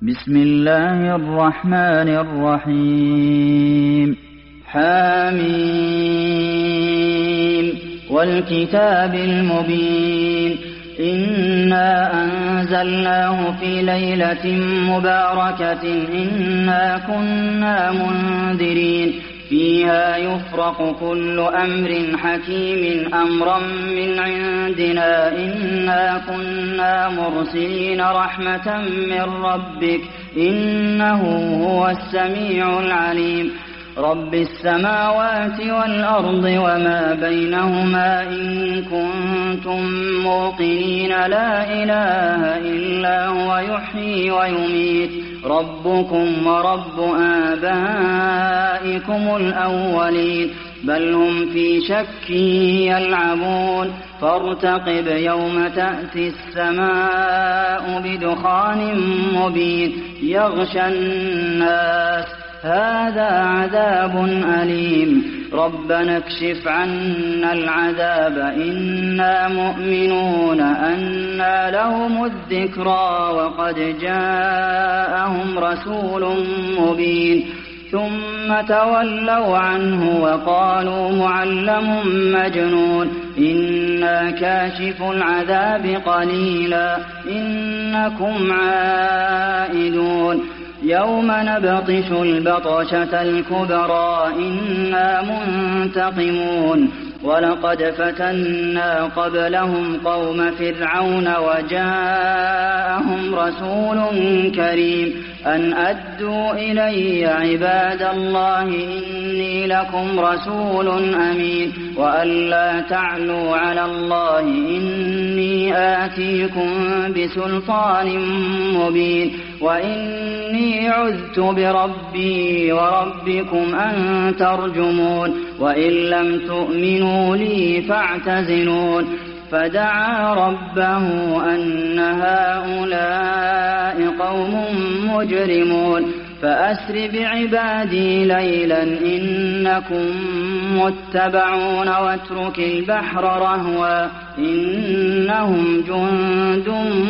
بسم الله الرحمن الرحيم حميم والكتاب المبين إنا أنزلناه في ليلة مباركة إنا كنا منذرين فيها يفرق كل أمر حكيم أمرا من عندنا إنا كنا مرسلين رحمة من ربك إنه هو السميع العليم رب السماوات والأرض وما بينهما إن كنتم موقنين لا إله إلا هو يحيي ويميت ربكم ورب آبائكم الأولين بل هم في شك يلعبون فارتقب يوم تأتي السماء بدخان مبين يغشى الناس هذا عذاب أليم ربنا اكشف عنا العذاب إنا مؤمنون أنى لهم الذكرى وقد جاءهم رسول مبين ثم تولوا عنه وقالوا معلم مجنون إنا كاشف العذاب قليلا إنكم عائدون يوم نبطش البطشة الكبرى إنا منتقمون ولقد فتنا قبلهم قوم فرعون وجاءهم رسول كريم أن أدوا إلي عباد الله إني لكم رسول أمين وأن لا تعلوا على الله إني آتيكم بسلطان مبين وإني عذت بربي وربكم أن ترجمون وإن لم تؤمنوا لي فاعتزلون فدعا ربه أن هؤلاء قوم مجرمون فأسر بعبادي ليلا إنكم متبعون واترك البحر رهوا إنهم جند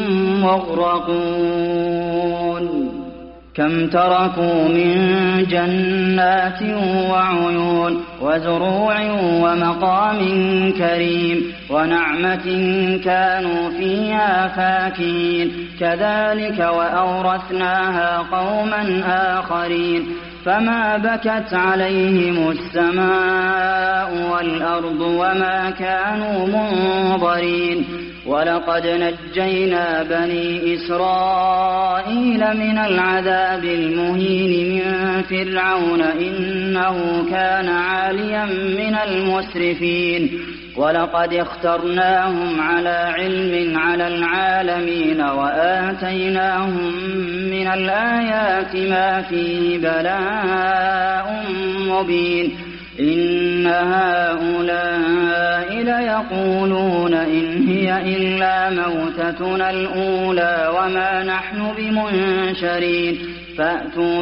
مغرقون كم تركوا من جنات وعيون وزروع ومقام كريم ونعمة كانوا فيها فاكهين كذلك وأورثناها قوما آخرين فما بكت عليهم السماء والأرض وما كانوا منظرين ولقد نجينا بني إسرائيل من العذاب المهين من فرعون إنه كان عاليا من المسرفين ولقد اخترناهم على علم على العالمين وآتيناهم من الآيات ما فيه بلاء مبين إن هؤلاء ليقولون إن هي إلا موتتنا الأولى وما نحن بمنشرين فأتوا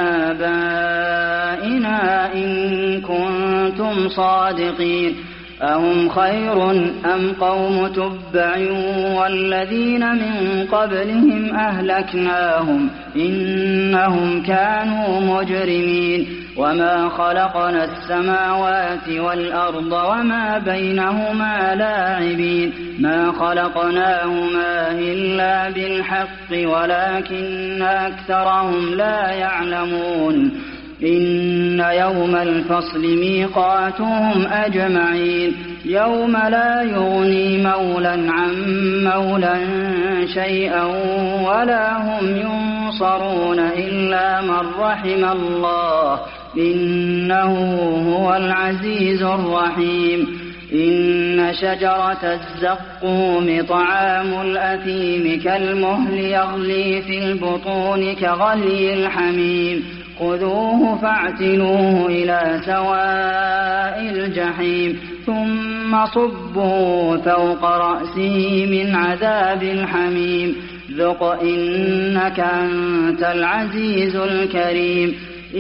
بآبائنا إن كنتم صادقين أهم خير أم قوم تبع والذين من قبلهم أهلكناهم إنهم كانوا مجرمين وما خلقنا السماوات والأرض وما بينهما لاعبين ما خلقناهما إلا بالحق ولكن أكثرهم لا يعلمون إن يوم الفصل ميقاتهم أجمعين يوم لا يغني مولا عن مولا شيئا ولا هم ينصرون إلا من رحم الله إنه هو العزيز الرحيم إن شجرة الزقوم طعام الأثيم كالمهل يغلي في البطون كغلي الحميم خذوه فاعتلوه إلى سواء الجحيم ثم صبوا فوق رأسه من عذاب الحميم ذق إنك أنت العزيز الكريم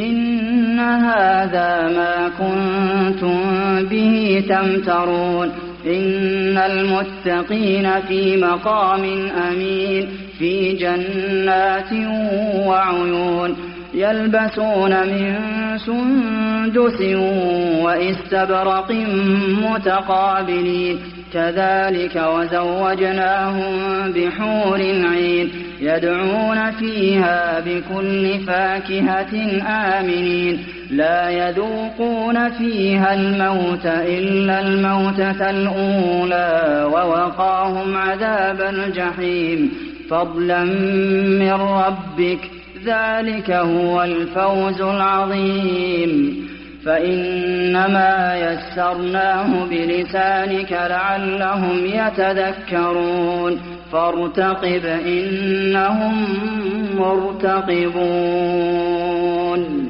إن هذا ما كنتم به تمترون إن المتقين في مقام أمين في جنات وعيون يلبسون من سندس وإستبرق متقابلين كذلك وزوجناهم بحور عين يدعون فيها بكل فاكهة آمنين لا يذوقون فيها الموت إلا الموتة الأولى ووقاهم عذاب الجحيم فضلا من ربك ذلك هو الفوز العظيم فإنما يسرناه بلسانك لعلهم يتذكرون فارتقب إنهم مرتقبون